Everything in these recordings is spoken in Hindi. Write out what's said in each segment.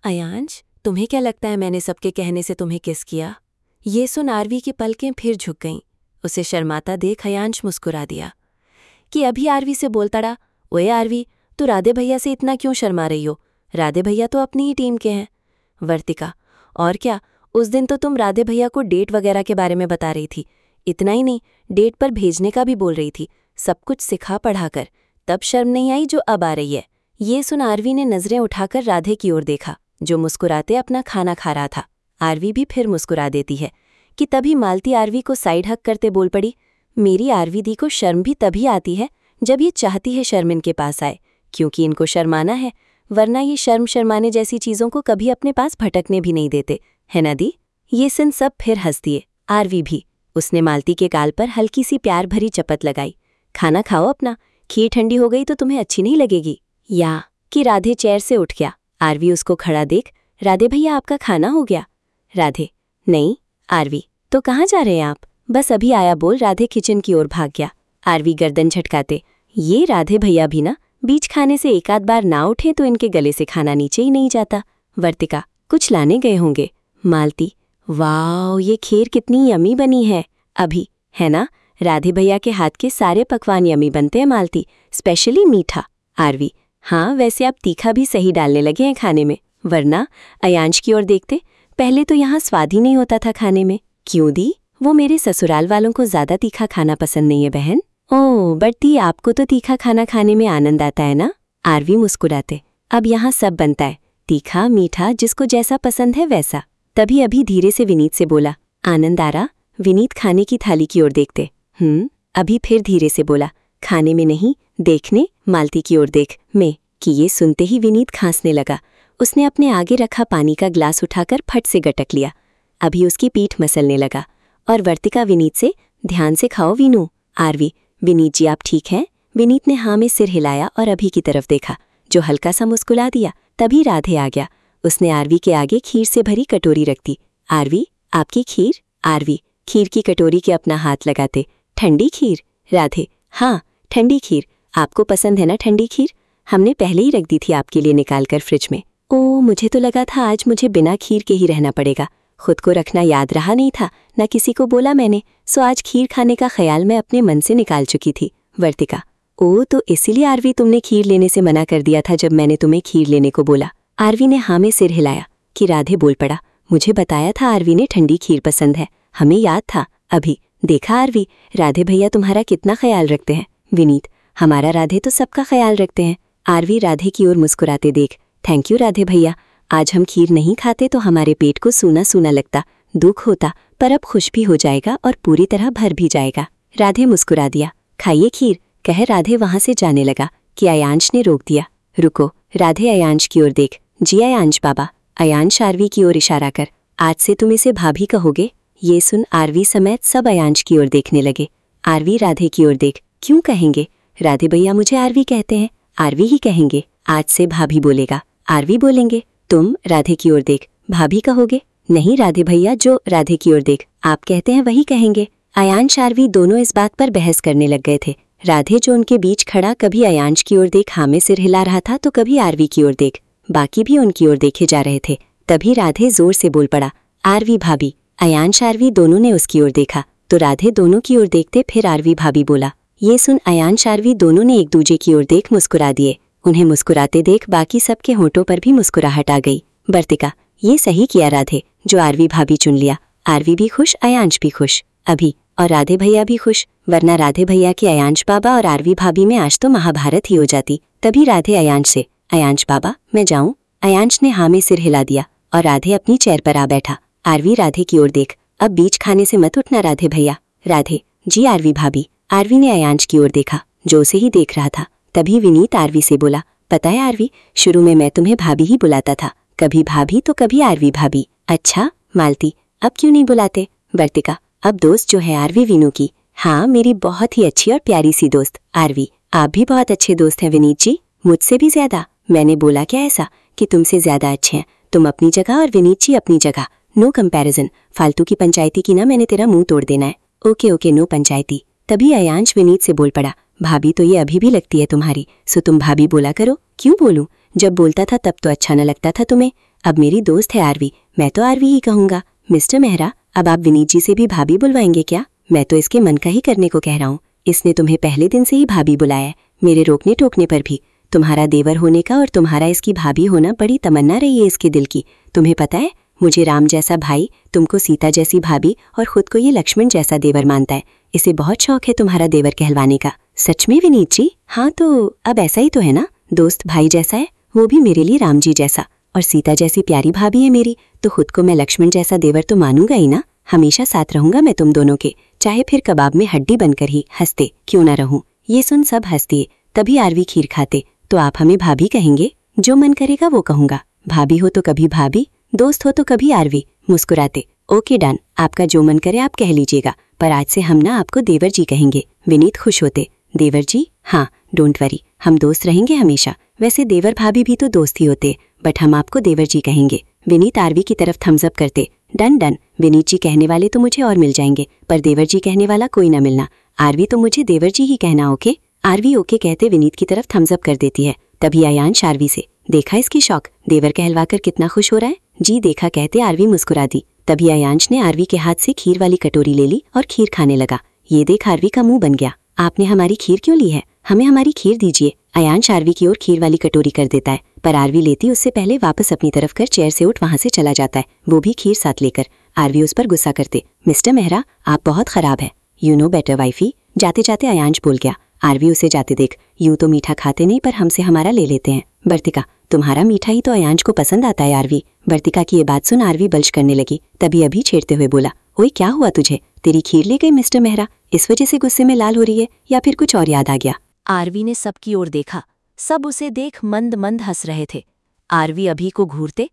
अयांश, तुम्हें क्या लगता है मैंने सबके कहने से तुम्हें किस किया? ये सुन आरवी की पलकें फिर झुक गईं। उसे शर्माता देख अयांश मुस्कुरा दिया कि अभी आरवी से बोलता रहा, ओए आरवी, तू राधे भैया से इतना क्यों शर्मा रही हो? राधे भैया तो अपनी ही टीम के हैं। वर्तिका, और क्या, उस दिन तो तुम राधे भैया को डेट वगैरह के बारे में बता रही थी। इतना ही नहीं, डेट पर भेजने का भी बोल रही थी, सब कुछ सिखा पढ़ाकर। तब शर्म नहीं आई जो अब आ रही है। ये सुन आरवी ने नजरें उठाकर राधे की ओर देखा, जो मुस्कुराते अपना खाना खा रहा था। आरवी भी फिर मुस्कुरा देती है कि तभी मालती आरवी को साइड हक करते बोल पड़ी, मेरी आरवी दी को शर्म भी तभी आती है जब ये चाहती है शर्म इनके पास आए, क्योंकि इनको शर्माना है, वरना ये शर्माने जैसी चीज़ों को कभी अपने पास भटकने भी नहीं देते, है ना दी? ये सुन सब फिर हंस दिए, आरवी भी। उसने मालती के गाल पर हल्की सी प्यार भरी चपत लगाई। खाना खाओ अपना, खीर ठंडी हो गई तो तुम्हें अच्छी नहीं लगेगी। या कि राधे चेयर से उठ गया। आरवी उसको खड़ा देख, राधे भैया आपका खाना हो गया? राधे, नहीं। आरवी, तो कहाँ जा रहे हैं आप? बस अभी आया बोल राधे किचन की ओर भाग गया। आरवी गर्दन झटकाते, ये राधे भैया भी ना, बीच खाने से एक आध बार ना उठे तो इनके गले से खाना नीचे ही नहीं जाता। वर्तिका, कुछ लाने गए होंगे। मालती, वाह, ये खीर कितनी यमी बनी है। अभी, है ना, राधे भैया के हाथ के सारे पकवान यमी बनते हैं मालती, स्पेशली मीठा। आरवी, हाँ, वैसे आप तीखा भी सही डालने लगे हैं खाने में, वरना अयांश की ओर देखते, पहले तो यहाँ स्वाद ही नहीं होता था खाने में। क्यों दी? वो मेरे ससुराल वालों को ज्यादा तीखा खाना पसंद नहीं है बहन। ओह, बट दी, आपको तो तीखा खाना खाने में आनंद आता है ना? आरवी मुस्कुराते, अब यहाँ सब बनता है, तीखा मीठा, जिसको जैसा पसंद है वैसा। तभी अभी धीरे से विनीत से बोला, आनंद आ रहा? विनीत खाने की थाली की ओर देखते, अभी फिर धीरे से बोला, खाने में नहीं, देखने, मालती की ओर देख मैं। कि ये सुनते ही विनीत खांसने लगा। उसने अपने आगे रखा पानी का ग्लास उठाकर फट से गटक लिया। अभी उसकी पीठ मसलने लगा। और वर्तिका विनीत से, ध्यान से खाओ वीनू। आरवी, विनीत जी आप ठीक हैं? विनीत ने हाँ में सिर हिलाया और अभी की तरफ देखा, जो हल्का सा मुस्कुरा दिया। तभी राधे आ गया। उसने आरवी के आगे खीर से भरी कटोरी रख दी। आरवी, आपकी खीर? आरवी, खीर की कटोरी के अपना हाथ लगाते, ठंडी खीर? राधे, हाँ, ठंडी खीर। आपको पसंद है ना ठंडी खीर? हमने पहले ही रख दी थी आपके लिए निकाल कर फ्रिज में। ओह, मुझे तो लगा था आज मुझे बिना खीर के ही रहना पड़ेगा। खुद को रखना याद रहा नहीं था, न किसी को बोला मैंने, सो आज खीर खाने का ख्याल मैं अपने मन से निकाल चुकी थी। वर्तिका, ओह, तो इसीलिए आरवी तुमने खीर लेने से मना कर दिया था जब मैंने तुम्हें खीर लेने को बोला? आरवी ने हाँ में सिर हिलाया। कि राधे बोल पड़ा, मुझे बताया था आरवी ने ठंडी खीर पसंद है, हमें याद था। अभी देखा आरवी, राधे भैया तुम्हारा कितना ख्याल रखते हैं। विनीत, हमारा राधे तो सबका ख्याल रखते हैं। आरवी राधे की ओर मुस्कुराते देख, थैंक यू राधे भैया, आज हम खीर नहीं खाते तो हमारे पेट को सूना सूना लगता, दुख होता, पर अब खुश भी हो जाएगा और पूरी तरह भर भी जाएगा। राधे मुस्कुरा दिया। खाइए खीर, कह राधे वहां से जाने लगा कि अयांश ने रोक दिया। रुको। राधे अयांश की ओर देख, जी अयांश बाबा। अयांश आरवी की ओर इशारा कर, आज से तुम इसे भाभी कहोगे? ये सुन आरवी समेत सब अयांश की ओर देखने लगे। आरवी राधे की ओर देख, क्यों कहेंगे? राधे भैया मुझे आरवी कहते हैं, आरवी ही कहेंगे। आज से भाभी बोलेगा, आरवी बोलेंगे। तुम राधे की ओर देख, भाभी कहोगे? नहीं राधे भैया, जो राधे की ओर देख, आप कहते हैं वही कहेंगे। अयांश आरवी दोनों इस बात पर बहस करने लग गए थे। राधे जो उनके बीच खड़ा कभी अयांश की ओर देख हाँ में सिर हिला रहा था तो कभी आरवी की ओर देख, बाकी भी उनकी ओर देखे जा रहे थे। तभी राधे जोर से बोल पड़ा, आरवी भाभी। अयांश आरवी दोनों ने उसकी ओर देखा तो राधे दोनों की ओर देखते फिर आरवी भाभी बोला। ये सुन अयांश आरवी दोनों ने एक दूजे की ओर देख मुस्कुरा दिए। उन्हें मुस्कुराते देख बाकी सबके होंठों पर भी मुस्कुराहट आ गई। वर्तिका, ये सही किया राधे, जो आरवी भाभी चुन लिया। आरवी भी खुश, अयांश भी खुश, अभी और राधे भैया भी खुश, वरना राधे भैया के अयांश बाबा और आरवी भाभी में आज तो महाभारत ही हो जाती। तभी राधे अयांश से, अयांश बाबा मैं जाऊं? अयांश ने हाँ में सिर हिला दिया और राधे अपनी चेयर पर आ बैठा। आरवी राधे की ओर देख, अब बीच खाने से मत उठना राधे भैया। राधे, जी आरवी भाभी। आरवी ने अयांश की ओर देखा, जो उसे ही देख रहा था। तभी विनीत आरवी से बोला, पता है आरवी, शुरू में मैं तुम्हें भाभी ही बुलाता था, कभी भाभी तो कभी आरवी भाभी। अच्छा मालती, अब क्यों नहीं बुलाते? वर्तिका, अब दोस्त जो है आरवी वीनू की, हाँ मेरी बहुत ही अच्छी और प्यारी सी दोस्त। आरवी, आप भी बहुत अच्छे दोस्त हैं विनीत जी, मुझसे भी ज्यादा। मैंने बोला क्या ऐसा कि तुमसे ज्यादा अच्छे हैं? तुम अपनी जगह और विनीत जी अपनी जगह, नो कंपैरिजन। फालतू की पंचायती की ना मैंने तेरा मुंह तोड़ देना है। ओके ओके, नो पंचायती। तभी अयांश विनीत से बोल पड़ा, भाभी तो ये अभी भी लगती है तुम्हारी, सो तुम भाभी बोला करो। क्यों बोलूं? जब बोलता था तब तो अच्छा न लगता था तुम्हें, अब मेरी दोस्त है आरवी, मैं तो आरवी ही कहूँगा। मिस्टर मेहरा, अब आप विनीत जी से भी भाभी बुलवाएंगे क्या? मैं तो इसके मन का ही करने को कह रहा हूँ। इसने तुम्हें पहले दिन से ही भाभी बुलाया है, मेरे रोकने टोकने पर भी। तुम्हारा देवर होने का और तुम्हारा इसकी भाभी होना बड़ी तमन्ना रही है इसके दिल की। तुम्हें पता है, मुझे राम जैसा भाई, तुमको सीता जैसी भाभी और खुद को ये लक्ष्मण जैसा देवर मानता है। इसे बहुत शौक है तुम्हारा देवर कहलवाने का। सच में विनीत जी? हाँ तो अब ऐसा ही तो है ना, दोस्त भाई जैसा है, वो भी मेरे लिए राम जी जैसा, और सीता जैसी प्यारी भाभी है मेरी, तो खुद को मैं लक्ष्मण जैसा देवर तो मानूंगा ही ना। हमेशा साथ रहूंगा मैं तुम दोनों के, चाहे फिर कबाब में हड्डी बनकर ही हंसते क्यों ना रहूं। ये सुन सब हंसते, तभी आरवी खीर खाते। तो आप हमें भाभी कहेंगे? जो मन करेगा वो कहूंगा। भाभी हो तो कभी भाभी, दोस्त हो तो कभी आरवी। मुस्कुराते, ओके डन, आपका जो मन करे आप कह लीजिएगा, पर आज से हम ना आपको देवर जी कहेंगे। विनीत खुश होते, देवर जी? हाँ, डोंट वरी, हम दोस्त रहेंगे हमेशा। वैसे देवर भाभी भी तो दोस्त ही होते, बट हम आपको देवर जी कहेंगे। विनीत आरवी की तरफ थम्स अप करते, डन डन, विनीत जी कहने वाले तो मुझे और मिल जाएंगे, पर देवर जी कहने वाला कोई ना मिलना। आरवी तो मुझे देवर जी ही कहना, ओके? आरवी ओके कहते विनीत की तरफ थम्स अप कर देती है। तभी आयांश आरवी से, देखा इसकी शौक, देवर कहलवाकर कितना खुश हो रहा है। जी देखा कहते आरवी मुस्कुरा दी। तभी आयांश ने आरवी के हाथ से खीर वाली कटोरी ले ली और खीर खाने लगा। ये देख आरवी का मुंह बन गया, आपने हमारी खीर क्यों ली है? हमें हमारी खीर दीजिए। आयांश आरवी की ओर खीर वाली कटोरी कर देता है, पर आरवी लेती उससे पहले वापस अपनी तरफ कर चेयर से उठ वहां से चला जाता है, वो भी खीर साथ लेकर। आरवी उस पर गुस्सा करते, मिस्टर मेहरा आप बहुत खराब है। You know better wifey. जाते जाते आयांश बोल गया। आरवी उसे जाते देख, यूं तो मीठा खाते नहीं पर हमसे हमारा ले लेते हैं। बर्तिका, तुम्हारा मीठा ही तो आयांश को पसंद आता है आरवी। बर्तिका की ये बात सुन आरवी बल्श करने लगी। तभी अभी छेड़ते हुए बोला, ओए क्या हुआ तुझे? तेरी खीर ले गई मिस्टर मेहरा, इस वजह से गुस्से में लाल हो रही है या फिर कुछ और याद आ गया? आरवी ने सबकी ओर देखा, सब उसे देख मंद मंद हंस रहे थे। आरवी अभी को घूरते,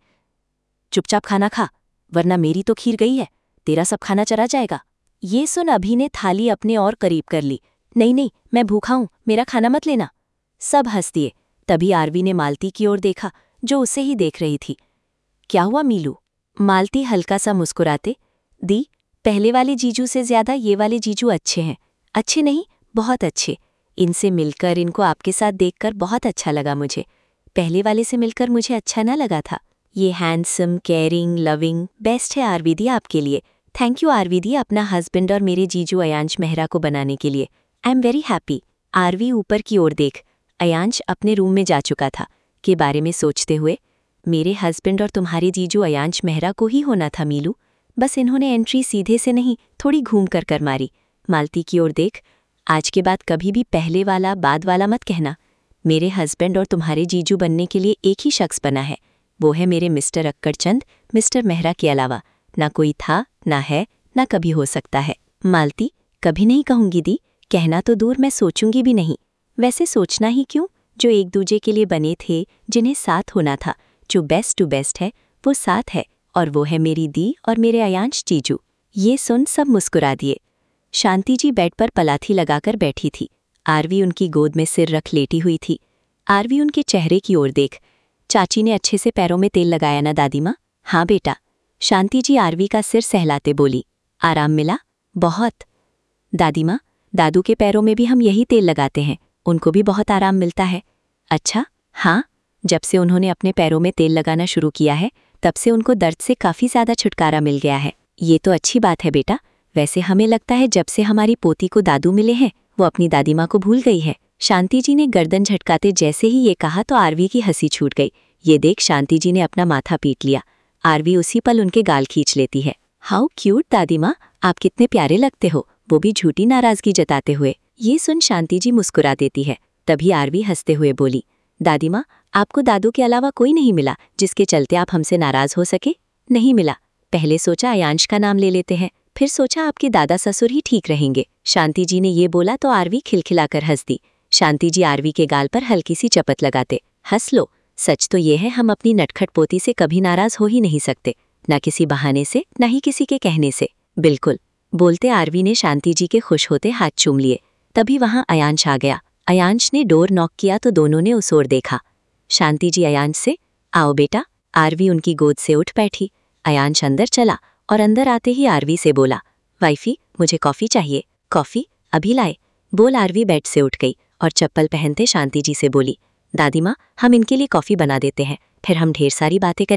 चुपचाप खाना खा, वरना मेरी तो खीर गई है, तेरा सब खाना चला जाएगा। ये सुन अभी ने थाली अपने और करीब कर ली। नहीं नहीं, मैं भूखा हूं, मेरा खाना मत लेना। सब हंस दिए। तभी आरवी ने मालती की ओर देखा, जो उसे ही देख रही थी। क्या हुआ मीलू? मालती हल्का सा मुस्कुराते, दी, पहले वाले जीजू से ज्यादा ये वाले जीजू अच्छे हैं। अच्छे नहीं, बहुत अच्छे। इनसे मिलकर, इनको आपके साथ देखकर बहुत अच्छा लगा मुझे। पहले वाले से मिलकर मुझे अच्छा ना लगा था। ये हैंडसम, केयरिंग, लविंग, बेस्ट है आरवी दी आपके लिए। थैंक यू आरवी दी अपना हस्बैंड और मेरे जीजू अयांश मेहरा को बनाने के लिए। I am very happy. Aarvi ऊपर की ओर देख, अयांश अपने रूम में जा चुका था, के बारे में सोचते हुए, मेरे हस्बैंड और तुम्हारे जीजू अयांश मेहरा को ही होना था मीलू, बस इन्होंने एंट्री सीधे से नहीं थोड़ी घूम कर मारी। मालती की ओर देख, आज के बाद कभी भी पहले वाला बाद वाला मत कहना। मेरे हस्बैंड और तुम्हारे जीजू बनने के लिए एक ही शख्स बना है, वो है मेरे मिस्टर अक्कड़चंद। मिस्टर मेहरा के अलावा ना कोई था, ना है, ना कभी हो सकता है। मालती, कभी नहीं कहूंगी दी, कहना तो दूर मैं सोचूंगी भी नहीं। वैसे सोचना ही क्यों, जो एक दूजे के लिए बने थे, जिन्हें साथ होना था, जो बेस्ट टू बेस्ट है वो साथ है, और वो है मेरी दी और मेरे अयांश जीजू। ये सुन सब मुस्कुरा दिए। शांति जी बेड पर पलाथी लगाकर बैठी थी। आरवी उनकी गोद में सिर रख लेटी हुई थी। आरवी उनके चेहरे की ओर देख, चाची ने अच्छे से पैरों में तेल लगाया ना दादी माँ? हाँ बेटा। शांति जी आरवी का सिर सहलाते बोली, आराम मिला? बहुत। दादी माँ, दादू के पैरों में भी हम यही तेल लगाते हैं, उनको भी बहुत आराम मिलता है। अच्छा? हाँ, जब से उन्होंने अपने पैरों में तेल लगाना शुरू किया है, तब से उनको दर्द से काफ़ी ज़्यादा छुटकारा मिल गया है। ये तो अच्छी बात है बेटा। वैसे हमें लगता है जब से हमारी पोती को दादू मिले हैं, वो अपनी दादी माँ को भूल गई है। शांति जी ने गर्दन झटकाते जैसे ही ये कहा तो आरवी की हंसी छूट गई। ये देख शांति जी ने अपना माथा पीट लिया। आरवी उसी पल उनके गाल खींच लेती है। हाउ क्यूट दादी माँ, आप कितने प्यारे लगते हो, वो भी झूठी नाराजगी जताते हुए। ये सुन शांति जी मुस्कुरा देती है। तभी आरवी हंसते हुए बोली, दादी माँ, आपको दादू के अलावा कोई नहीं मिला जिसके चलते आप हमसे नाराज हो सके? नहीं मिला। पहले सोचा अयांश का नाम ले लेते हैं, फिर सोचा आपके दादा ससुर ही ठीक रहेंगे। शांति जी ने ये बोला तो आरवी खिलखिलाकर हंस दी। शांति जी आरवी के गाल पर हल्की सी चपत लगाते, हंस लो। सच तो ये है, हम अपनी नटखट पोती से कभी नाराज हो ही नहीं सकते, ना किसी बहाने से, ना ही किसी के कहने से। बिल्कुल। बोलते आरवी ने शांति जी के खुश होते हाथ चूम लिए। तभी वहां अयांश आ गया। अयांश ने डोर नॉक किया तो दोनों ने उस ओर देखा। शांति जी अयांश से, आओ बेटा। आरवी उनकी गोद से उठ बैठी। अयांश अंदर चला और अंदर आते ही आरवी से बोला, वाइफी मुझे कॉफ़ी चाहिए। कॉफ़ी? अभी लाए। बोल आरवी बेड से उठ गई और चप्पल पहनते शांति जी से बोली, दादी माँ, हम इनके लिए कॉफ़ी बना देते हैं, फिर हम ढेर सारी बातें करेंगे।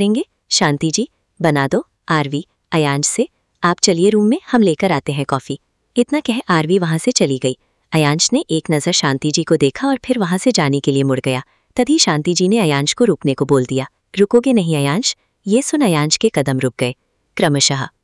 शांति जी, बना दो। आरवी अयांश से, आप चलिए रूम में, हम लेकर आते हैं कॉफ़ी। इतना कह आरवी वहाँ से चली गई। अयांश ने एक नज़र शांति जी को देखा और फिर वहाँ से जाने के लिए मुड़ गया। तभी शांति जी ने अयांश को रुकने को बोल दिया। रुकोगे नहीं अयांश? ये सुन अयांश के कदम रुक गए। क्रमशः